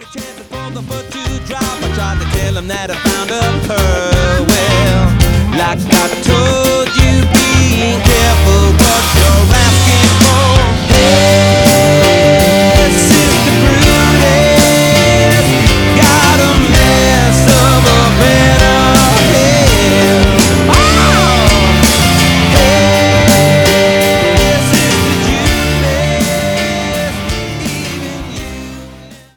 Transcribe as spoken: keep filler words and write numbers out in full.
chances for the foot to drop. I tried to tell him that I found a pearl. Well, like I told